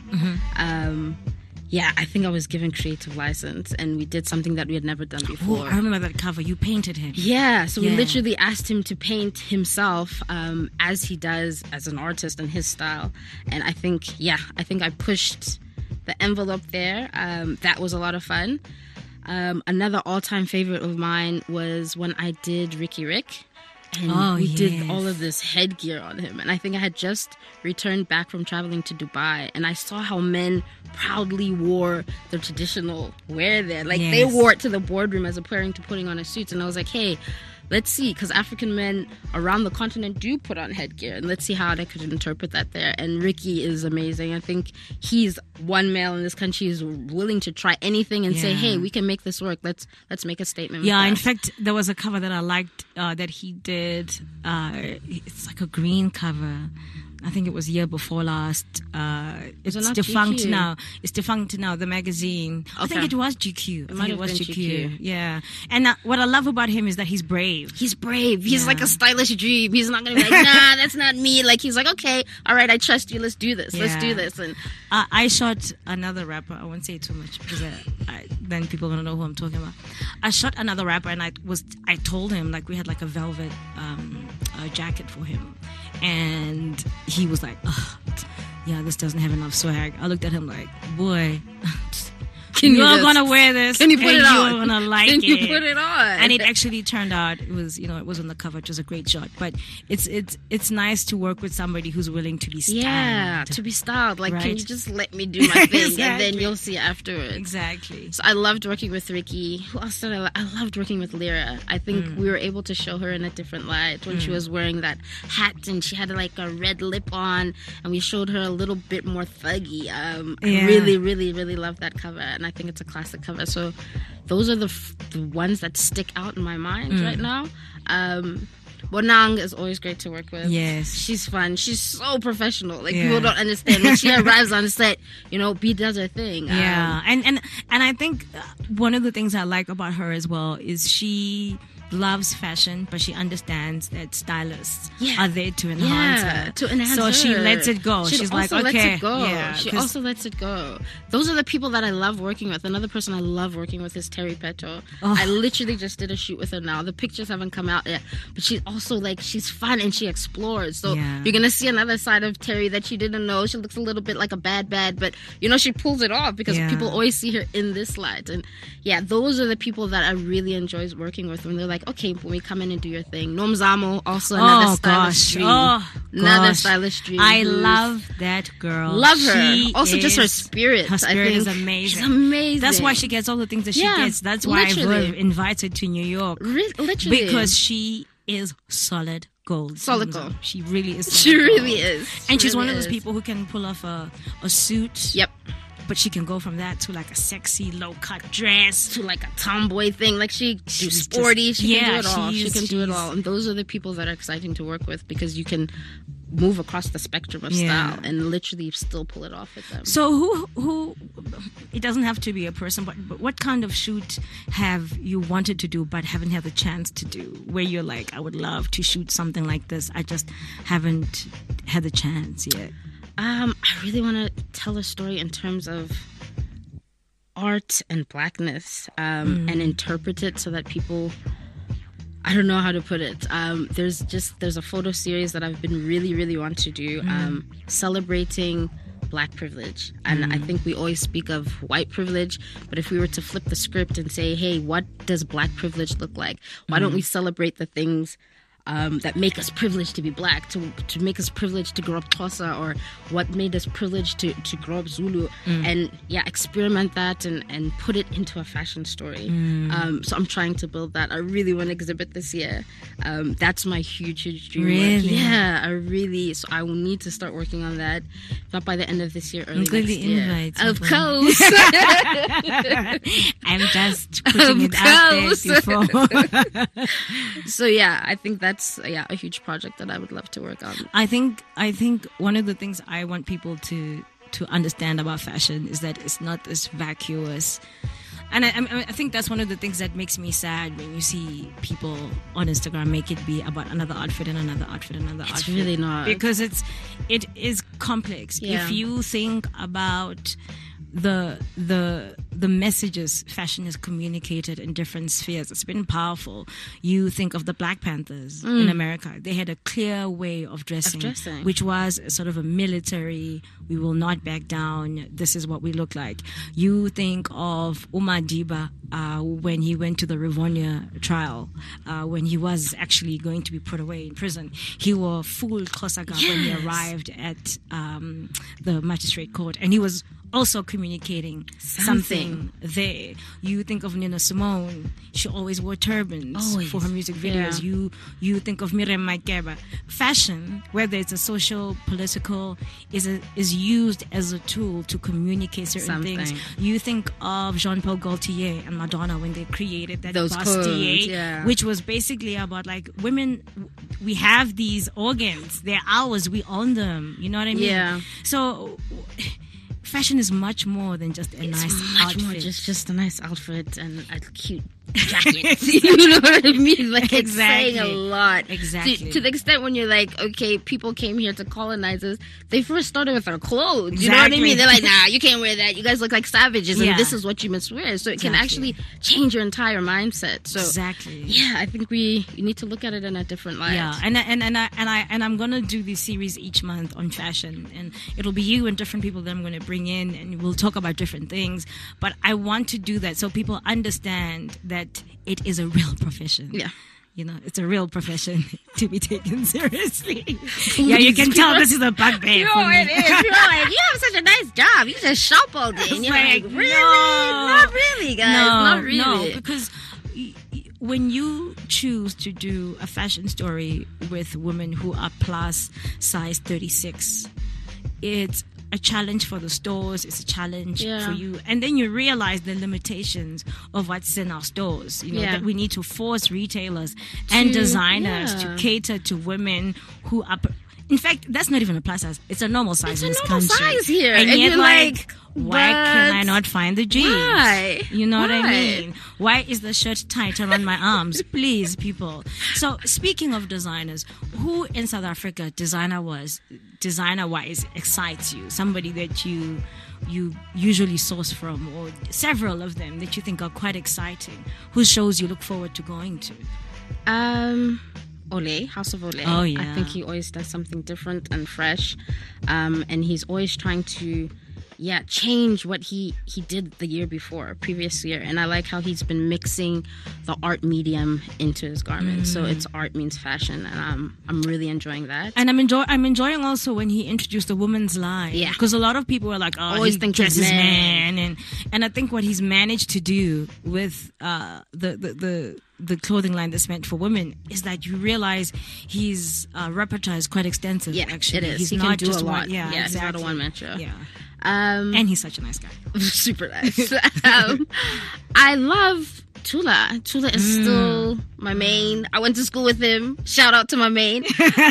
I think I was given creative license, and we did something that we had never done before. Oh, I remember that cover. You painted him. Yeah, so we literally asked him to paint himself as he does as an artist in his style. And I think I pushed the envelope there. That was a lot of fun. Another all-time favorite of mine was when I did Ricky Rick. And we did all of this headgear on him. And I think I had just returned back from traveling to Dubai. And I saw how men proudly wore their traditional wear there. Like, they wore it to the boardroom as opposed to putting on a suit. And I was like, hey, let's see. Because African men around the continent do put on headgear. And let's see how I could interpret that there. And Ricky is amazing. I think he's one male in this country who's willing to try anything and say, hey, we can make this work. Let's make a statement. Yeah, in fact, there was a cover that I liked that he did. It's like a green cover. I think it was year before last. It's defunct GQ? now. It's defunct now, the magazine. Okay. I think it was GQ. It was GQ. Yeah. And what I love about him is that he's brave. He's brave. He's like a stylish dream. He's not going to be like, nah, that's not me. Like, he's like, okay, all right, I trust you. Let's do this. Let's do this. And I shot another rapper. I won't say too much because then people are going to know who I'm talking about. I shot another rapper, and I told him, like, we had like a velvet jacket for him. And he was like, oh, yeah, this doesn't have enough swag. I looked at him like, boy, you're going to wear this. Can you put it on? You're going to like it. Can you put it on? And it actually turned out, it was on the cover. It was a great shot. But it's nice to work with somebody who's willing to be styled. Yeah, to be styled. Like, right? Can you just let me do my thing? Exactly. And then you'll see afterwards. Exactly. So I loved working with Ricky. Who else did I loved working with Lyra. I think we were able to show her in a different light when she was wearing that hat and she had like a red lip on, and we showed her a little bit more thuggy. I really, really, really love that cover, and I think it's a classic cover. So those are the ones that stick out in my mind right now. Bonang is always great to work with. Yes. She's fun. She's so professional. Like, people don't understand. When she arrives on the set, B does her thing. Yeah. And I think one of the things I like about her as well is she loves fashion, but she understands that stylists are there to enhance her. To enhance so her. she lets it go. She's like, okay. Lets it go. Yeah, she also lets it go. Those are the people that I love working with. Another person I love working with is Terry Petto. I literally just did a shoot with her now. The pictures haven't come out yet, but she's also like, she's fun and she explores. So you're going to see another side of Terry that you didn't know. She looks a little bit like a bad, but she pulls it off because people always see her in this light. And those are the people that I really enjoy working with when they're like, okay, when we come in and do your thing. Nomzamo, also another stylish dream. Another stylish dream. I love that girl. Love her. Also, just her spirit. Her spirit is amazing. She's amazing. That's why she gets all the things that she gets. That's why I've invited to New York. Literally. Because she is solid gold. Solid gold. She really is. She really is. And she's one of those people who can pull off a suit. Yep. But she can go from that to like a sexy low-cut dress to like a tomboy thing. Like she's sporty. She can do it all. She can do it all. And those are the people that are exciting to work with because you can move across the spectrum of style and literally still pull it off with them. So who it doesn't have to be a person, but what kind of shoot have you wanted to do but haven't had the chance to do, where you're like, I would love to shoot something like this, I just haven't had the chance yet? I really want to tell a story in terms of art and blackness and interpret it so that people, I don't know how to put it. There's a photo series that I've been really, really wanting to do, celebrating black privilege. And I think we always speak of white privilege, but if we were to flip the script and say, hey, what does black privilege look like? Why don't we celebrate the things that make us privileged to be black, to make us privileged to grow up Xhosa, or what made us privileged to grow up Zulu, and experiment that and put it into a fashion story. So I'm trying to build that. I really want to exhibit this year. That's my huge dream. Really? So I will need to start working on that, not by the end of this year, early next year. Invite of course. I'm just putting it out there before. So I think that's a huge project that I would love to work on. I think one of the things I want people to understand about fashion is that it's not this vacuous. And I think that's one of the things that makes me sad when you see people on Instagram make it be about another outfit and another outfit and another outfit. It's really not. Because it is complex. Yeah. If you think about the messages fashion has communicated in different spheres, it's been powerful. You think of the Black Panthers in America. They had a clear way of dressing, which was sort of a military, we will not back down, this is what we look like. You think of Madiba when he went to the Rivonia trial, when he was actually going to be put away in prison. He wore full Xhosa garb when he arrived at the magistrate court, and he was also communicating something there. You think of Nina Simone, she always wore turbans for her music videos. You think of Miriam Makeba. Fashion, whether it's a social, political, is used as a tool to communicate certain things. You think of Jean-Paul Gaultier and Madonna when they created that bustier, which was basically about like, women, we have these organs, they're ours, we own them. You know what I mean? Yeah. So fashion is much more than just a nice outfit. More just a nice outfit and a cute jacket. You know what I mean? Like, it's saying a lot. Exactly. To the extent when you're like, okay, people came here to colonize us. They first started with our clothes. You know what I mean? They're like, nah, you can't wear that. You guys look like savages, and this is what you must wear. So it can actually change your entire mindset. So yeah, I think you need to look at it in a different light. Yeah, and I'm gonna do this series each month on fashion, and it'll be you and different people that I'm gonna bring in, and we'll talk about different things. But I want to do that so people understand that it is a real profession. Yeah. You know, it's a real profession to be taken seriously. Yeah, you can tell this is a bugbear for me. It is. You're like, you have such a nice job. You just shop all day. And you're like, really? No. Not really, guys. Not really. No, because when you choose to do a fashion story with women who are plus size 36, it's a challenge for the stores, it's a challenge for you. And then you realize the limitations of what's in our stores. You know, that we need to force retailers and designers to cater to women who are... In fact, that's not even a plus size. It's a normal size in this country. It's a normal size here. And yet, like, why can I not find the jeans? Why? You know what I mean? Why is the shirt tight around my arms? Please, people. So, speaking of designers, who in South Africa designer-wise excites you? Somebody that you usually source from, or several of them that you think are quite exciting? Whose shows you look forward to going to? Ole, House of Ole. Oh, yeah. I think he always does something different and fresh. And he's always trying to, change what he did the year before, previous year. And I like how he's been mixing the art medium into his garments. So it's art means fashion. And I'm really enjoying that. And I'm enjoying also when he introduced the women's line. Yeah. Because a lot of people are like, oh, always think he's man. And I think what he's managed to do with the clothing line that's meant for women is that you realize his repertoire is quite extensive. Yeah, actually. it is. He's he not can do just a lot. one. Yeah, exactly. He's not a one-man show. Yeah. And he's such a nice guy. Super nice. I love Tula. Tula is still my main. I went to school with him. Shout out to my main.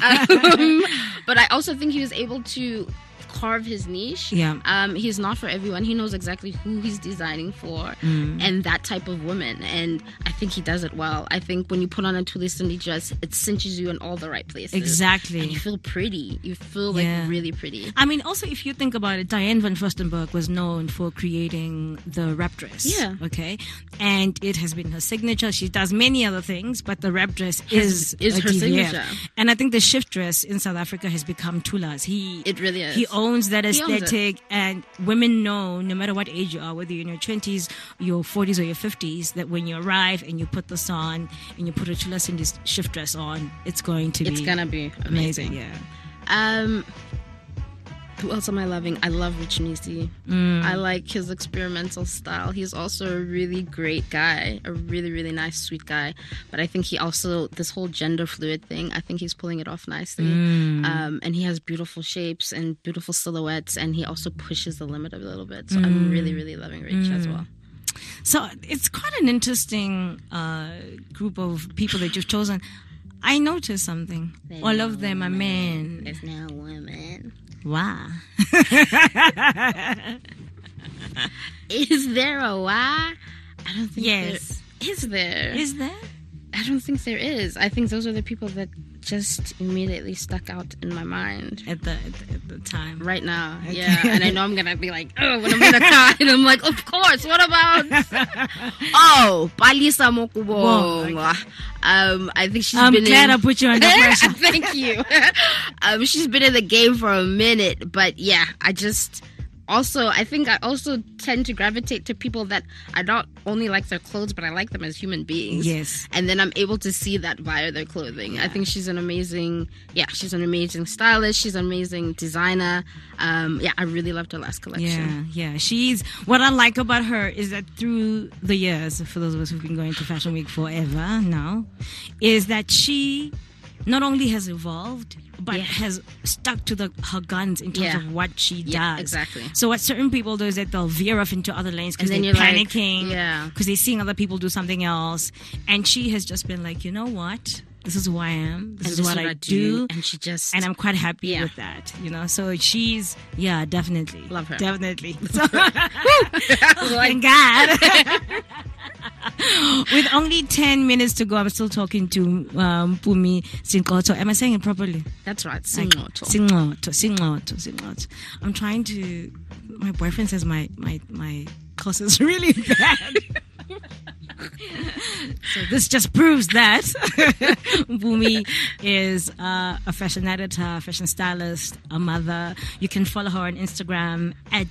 But I also think he was able to carve his niche. Yeah. He's not for everyone. He knows exactly who he's designing for and that type of woman. And I think he does it well. I think when you put on a Tula Cindy dress, it cinches you in all the right places. Exactly. And you feel pretty. You feel like really pretty. I mean, also, if you think about it, Diane van Furstenberg was known for creating the wrap dress. Yeah. Okay. And it has been her signature. She does many other things, but the wrap dress is her DVF. signature. And I think the shift dress in South Africa has become Tula's. It really is. He owns that aesthetic, and women know, no matter what age you are, whether you're in your 20s, your 40s, or your 50s, that when you arrive and you put this on and you put a Tula Cindy shift dress on, it's going to be amazing. Yeah. Who else am I loving? I love Rich Nisi. I like his experimental style. He's also a really great guy, a really, really nice, sweet guy. But I think he also, this whole gender fluid thing, I think he's pulling it off nicely. And he has beautiful shapes and beautiful silhouettes, and he also pushes the limit a little bit. So I'm really, really loving Rich as well. So it's quite an interesting group of people that you've chosen. I noticed something. All of them are men. There's no woman. Wow. Is there a why? I don't think Yes. there is. There? Is there? I don't think there is. I think those are the people that just immediately stuck out in my mind At the time. right now. Yeah, and I know I'm gonna be like, oh, when I'm in a car, and I'm like, of course. What about? Oh, Palisa Mokubonga. I think she's I'm been glad in. I put you under pressure. Thank you. She's been in the game for a minute, but yeah, I think I also tend to gravitate to people that I not only like their clothes, but I like them as human beings. Yes. And then I'm able to see that via their clothing. Yeah. I think she's an amazing stylist. She's an amazing designer. I really loved her last collection. Yeah. What I like about her is that through the years, for those of us who've been going to Fashion Week forever now, is that she not only has evolved, but has stuck to her guns in terms of what she does. Yeah, exactly. So what certain people do is that they'll veer off into other lanes because they're you're panicking, like, because they're seeing other people do something else. And she has just been like, you know what? This is who I am. This is what I do. And I'm quite happy with that, So she's, definitely. Love her. Definitely. So, thank God. With only 10 minutes to go, I'm still talking to Mpumi Sinqotho. Am I saying it properly? That's right. Sinqotho. Sinqotho. I'm trying to... My boyfriend says my course is really bad. So this just proves that Mpumi is a fashion editor, fashion stylist, a mother. You can follow her on Instagram at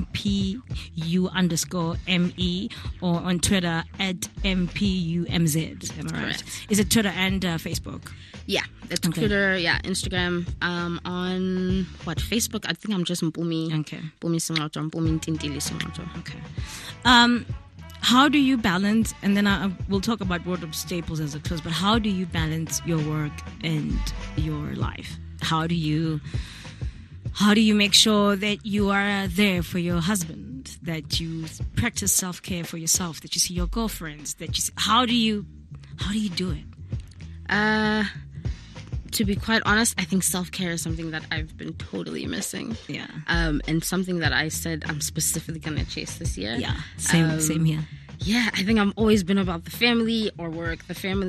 MPU_ME or on Twitter at MPUMZ. Am I right? Correct. Is it Twitter and Facebook? Yeah, it's Twitter, Instagram. On Facebook? I think I'm just Mpumi. Okay. Mpumi Sinqotho, Mpumi Ntintili Sinqotho. Okay. How do you balance, and then we'll talk about wardrobe staples as a close, but how do you balance your work and your life? How do you make sure that you are there for your husband, that you practice self-care for yourself, that you see your girlfriends, how do you do it? To be quite honest, I think self-care is something that I've been totally missing. Yeah. And something that I said I'm specifically going to chase this year. Yeah. Same here. Yeah, I think I've always been about the family or work.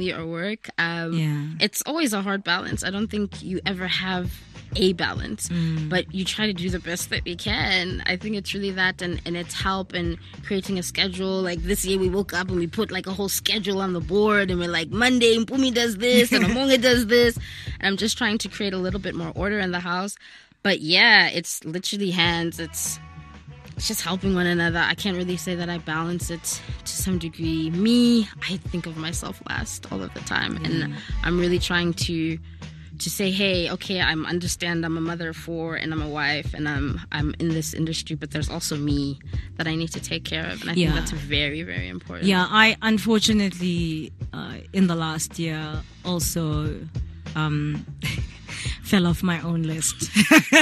It's always a hard balance. I don't think you ever have a balance, but you try to do the best that we can. I think it's really that, and it's help in creating a schedule. Like this year we woke up and we put like a whole schedule on the board, and we're like, Monday Mpumi does this and Amonga does this, and I'm just trying to create a little bit more order in the house. But yeah, it's literally hands. It's just helping one another. I can't really say that I balance it to some degree. I think of myself last all of the time, and I'm really trying to say, hey, okay, I understand I'm a mother of 4 and I'm a wife and I'm in this industry, but there's also me that I need to take care of, and I think that's very, very important. Yeah, I unfortunately in the last year also fell off my own list.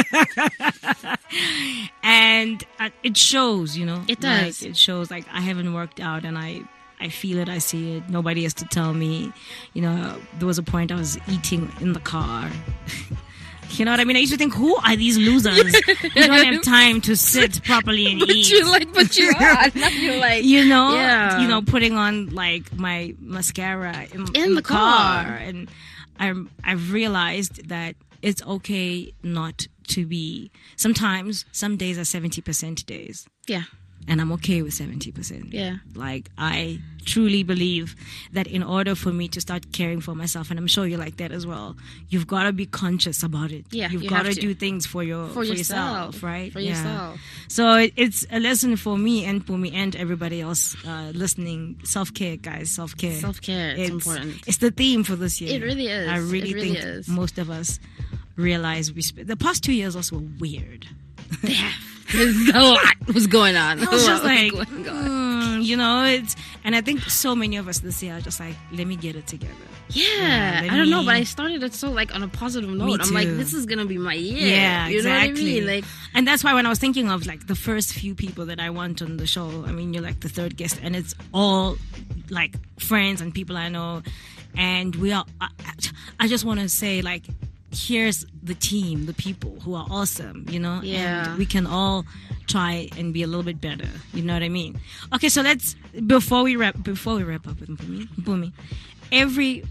And it shows, It does. It shows, I haven't worked out, and I feel it, I see it. Nobody has to tell me. There was a point I was eating in the car. You know what I mean? I used to think, who are these losers who don't have time to sit properly and eat? But you are. Now you're like, putting on my mascara in the car. And I've realized that it's okay not to be. Sometimes, some days are 70% days. Yeah. And I'm okay with 70%. Yeah. I truly believe that in order for me to start caring for myself, and I'm sure you're like that as well, you've got to be conscious about it. Yeah, you've got to do things for yourself, right? For yourself. So it's a lesson for me and Mpumi and everybody else listening. Self-care, guys. Self-care. Self-care. It's important. It's the theme for this year. It really is. I really think most of us realize the past 2 years also were weird. They have. There's a lot was going on. I was just like, and I think so many of us this year are just like, let me get it together. Yeah, I don't know, but I started it so on a positive note. I'm like, this is gonna be my year. Yeah, you exactly. know what I mean? And that's why when I was thinking of the first few people that I want on the show, I mean, you're the third guest, and it's all friends and people I know. And we are, I just want to say, like, here's the team, the people who are awesome, you know? Yeah. And we can all try and be a little bit better. You know what I mean? Okay, so let's, before we wrap up with Mpumi, every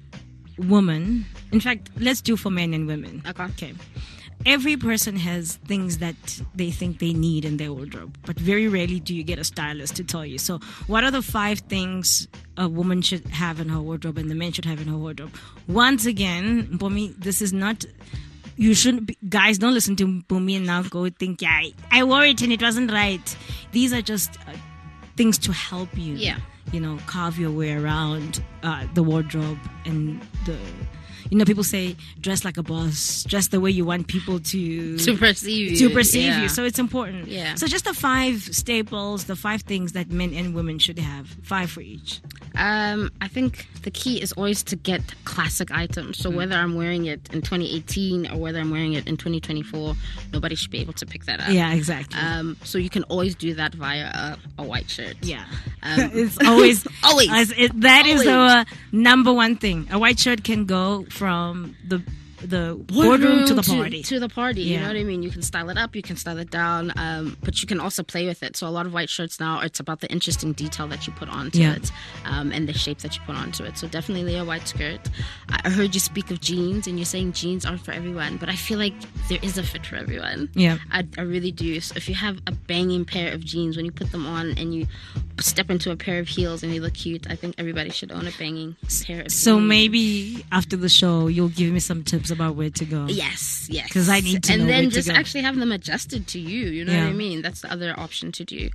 woman, in fact, let's do for men and women. Okay. Every person has things that they think they need in their wardrobe, but very rarely do you get a stylist to tell you. So what are the 5 things a woman should have in her wardrobe and the man should have in her wardrobe? Once again, Mpumi, this is not, you shouldn't be, guys, don't listen to Mpumi and now go think, yeah, I wore it and it wasn't right. These are just things to help you, you know, carve your way around the wardrobe and the... You know, people say, dress like a boss, dress the way you want people to perceive you. So it's important. Yeah. So just the 5 staples, the 5 things that men and women should have, 5 for each. I think the key is always to get classic items. So whether I'm wearing it in 2018 or whether I'm wearing it in 2024, nobody should be able to pick that up. Yeah, exactly. So you can always do that via a white shirt. Yeah. It's always... always. That is the number one thing. A white shirt can go from the boardroom to the party. To the party, you know what I mean? You can style it up, you can style it down, but you can also play with it. So a lot of white shirts now, it's about the interesting detail that you put onto it, and the shape that you put onto it. So definitely a white skirt. I heard you speak of jeans, and you're saying jeans aren't for everyone, but I feel like there is a fit for everyone. Yeah. I really do. So if you have a banging pair of jeans, when you put them on and you step into a pair of heels and you look cute, I think everybody should own a banging pair of jeans. So maybe after the show, you'll give me some tips about where to go. Yes. Because I need to know and then where just to go. actually have them adjusted to you know what I mean? That's the other option to do.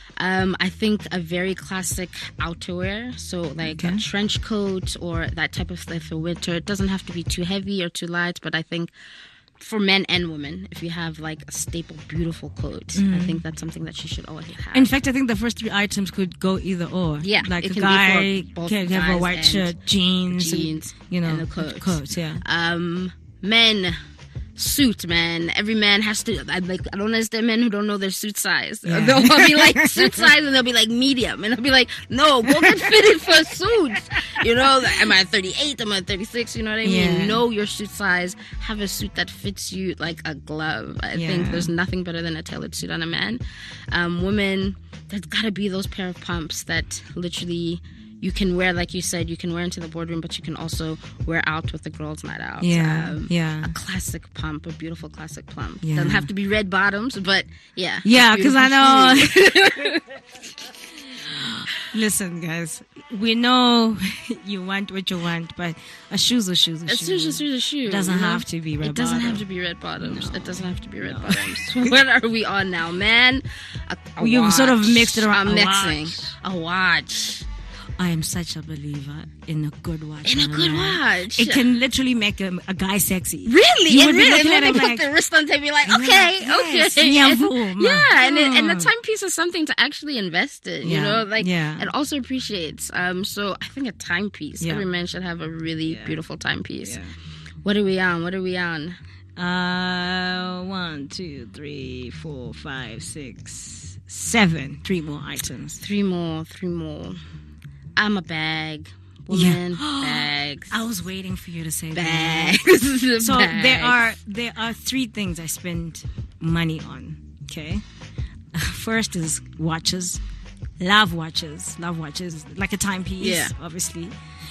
I think a very classic outerwear, so like a trench coat or that type of stuff for winter. It doesn't have to be too heavy or too light, but I think for men and women, if you have like a staple beautiful coat, I think that's something that you should always have. In fact, I think the first 3 items could go either or. Yeah, like it a can guy be for both can have a guys white and shirt, jeans, you know, and the coats. Men, suit, man. Every man has to. I don't understand men who don't know their suit size. Yeah. They'll be like suit size, and they'll be like medium, and I'll be like, no, go get fitted for suits. You know, am I 38? Am I 36? You know what I mean? Yeah. Know your suit size. Have a suit that fits you like a glove. I think there's nothing better than a tailored suit on a man. Women, there's gotta be those pair of pumps that literally you can wear, like you said, you can wear into the boardroom, but you can also wear out with the girls' night out. A classic pump, a beautiful classic pump. Doesn't have to be red bottoms, but yeah. Yeah, because I know. Listen, guys, we know you want what you want, but a shoe's a shoe's a shoe. A shoe's a shoe. It doesn't have to be red bottoms. It doesn't have to be red bottoms. No. It doesn't have to be red bottoms. What are we on now, man? You've watch. sort of mixed it around. I'm mixing. A watch. I am such a believer in a good watch. In a good watch. It can literally make a guy sexy. Really? You would be really? looking at They him put like, the wrist on and be like, okay. And the timepiece is something to actually invest in, you know? Like, and also appreciates. So I think a timepiece. Every man should have a really beautiful timepiece. Yeah. What are we on? 1, 2, 3, 4, 5, 6, 7. 3 more items. 3 more. I'm a bag. Woman, bags. I was waiting for you to say bags. That. So bags. There are 3 things I spend money on. Okay. First is watches. Love watches. Like a timepiece, obviously.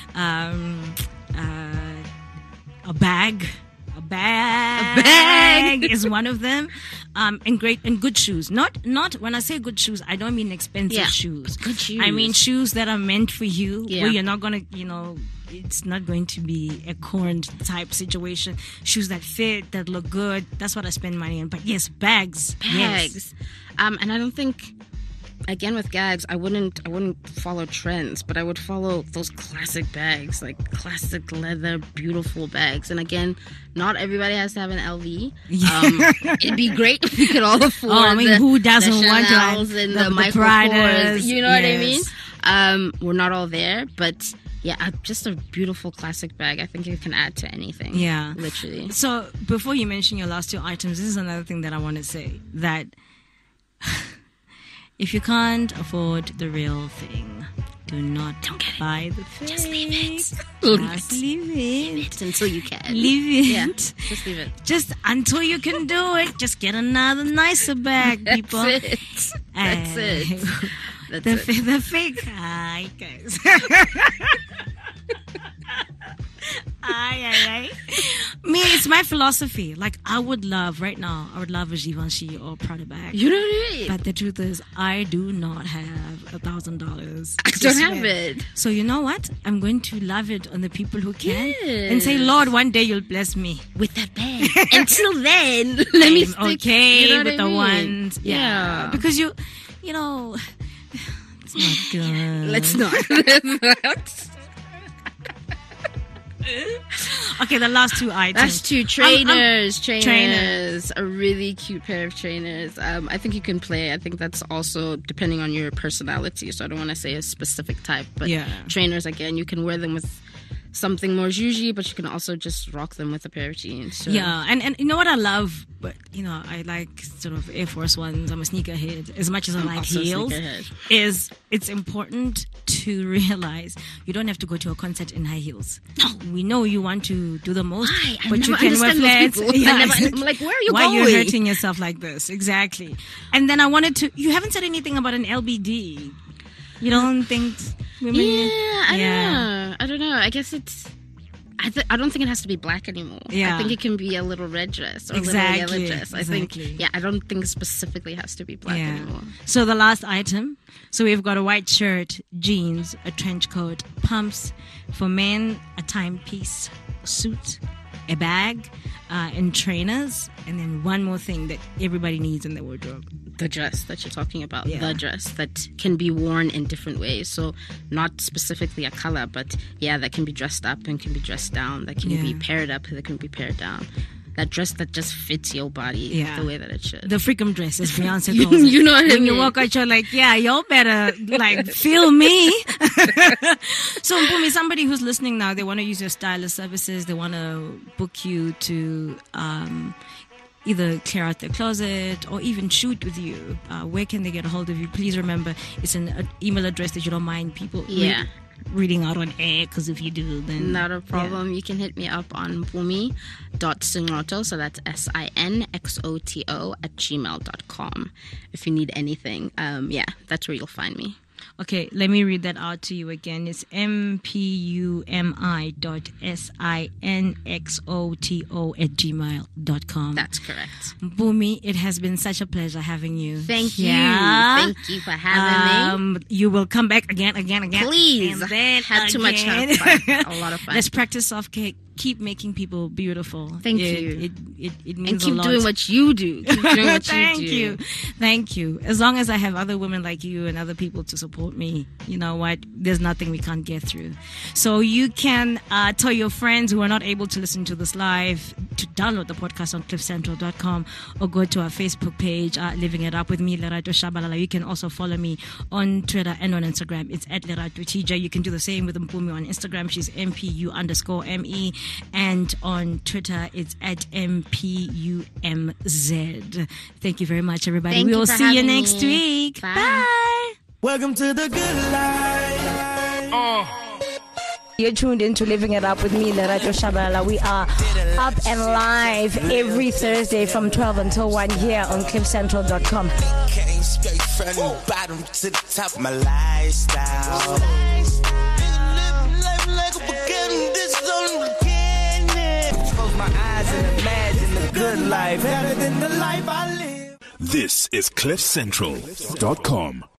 A bag. A bag is one of them, and good shoes. Not when I say good shoes, I don't mean expensive shoes. Good shoes. I mean shoes that are meant for you, where you're not gonna, it's not going to be a corned type situation. Shoes that fit, that look good. That's what I spend money on. But yes, bags. Yes. And I don't think. Again, with bags, I wouldn't follow trends, but I would follow those classic bags, like classic leather, beautiful bags. And again, not everybody has to have an LV. It'd be great if we could all afford. Who doesn't want to have the Michael Kors? You know what I mean? We're not all there, but yeah, just a beautiful classic bag. I think it can add to anything. Yeah, literally. So before you mention your last 2 items, this is another thing that I want to say that. If you can't afford the real thing, Do not buy the fake. Just leave it. Just leave it. Until you can. Leave it. Yeah, just leave it. Just until you can do it. Just get another nicer bag, people. That's it. That's it. That's it. The fake. Hi, guys. Aye. Me, it's my philosophy. Like, I would love a Givenchy or Prada bag. You know what I mean? But the truth is, I do not have $1,000. I don't have it. So you know what? I'm going to love it on the people who can. Yes. And say, Lord, one day you'll bless me. With that bag. Until then, let me stick. Okay, you know with what the I mean? ones. Yeah. Because you know, it's not good. Let's not. Okay, the last two items. That's two trainers. A really cute pair of trainers. I think you can play. I think that's also depending on your personality. So I don't want to say a specific type, but trainers, again, you can wear them with something more zhuzhy, but you can also just rock them with a pair of jeans. So. Yeah, and you know what I love? But I like sort of Air Force Ones. I'm a sneakerhead. As much as I like heels, is it's important to realize you don't have to go to a concert in high heels. No, we know you want to do the most, but you can wear flats. I'm like, where are you going? Why are you hurting yourself like this? Exactly. And then I wanted to. You haven't said anything about an LBD. You don't think women? I don't know. I guess it's. I don't think it has to be black anymore. Yeah. I think it can be a little red dress or a little yellow dress. I think. Yeah, I don't think it specifically has to be black anymore. So the last item. So we've got a white shirt, jeans, a trench coat, pumps. For men, a timepiece, suit, a bag, and trainers, and then one more thing that everybody needs in their wardrobe. The dress that you're talking about, the dress that can be worn in different ways. So not specifically a color, but that can be dressed up and can be dressed down. That can be paired up, that can be paired down. That dress that just fits your body the way that it should. The freakum dress, as Beyonce calls it. You know what I mean? When you walk out, you're like, y'all better feel me. So, Mpumi, somebody who's listening now, they want to use your stylist services. They want to book you to either clear out their closet or even shoot with you. Where can they get a hold of you? Please remember, it's an email address that you don't mind people reading out on air, because if you do, then not a problem. You can hit me up on mpumi.sinxoto, so that's SINXOTO @gmail.com if you need anything. That's where you'll find me. Okay, let me read that out to you again. It's mpumi.sinxoto@gmail.com. That's correct. Mpumi, it has been such a pleasure having you. Thank you. Thank you for having me. You will come back again. Please. And then had too much fun. A lot of fun. Let's practice soft-cake. Keep making people beautiful. Thank you. It means and keep a lot. doing what you do. Keep doing what Thank you. As long as I have other women like you and other people to support me, you know what? There's nothing we can't get through. So you can tell your friends who are not able to listen to this live to download the podcast on cliffcentral.com or go to our Facebook page, Living It Up with me, Lerato Shabalala. You can also follow me on Twitter and on Instagram. It's @LeratoTJ. You can do the same with Mpumi on Instagram. She's MPU_ME. And on Twitter, it's @MPUMZ. Thank you very much, everybody. We will see you next week. Bye. Welcome to the good life. You're tuned into Living It Up with me, Lerato Shabalala. We are up and live every Thursday from 12 until 1 here on cliffcentral.com. Came straight from the bottom to the top of my lifestyle. Close my eyes and imagine the good life, better than the life I live. This is cliffcentral.com.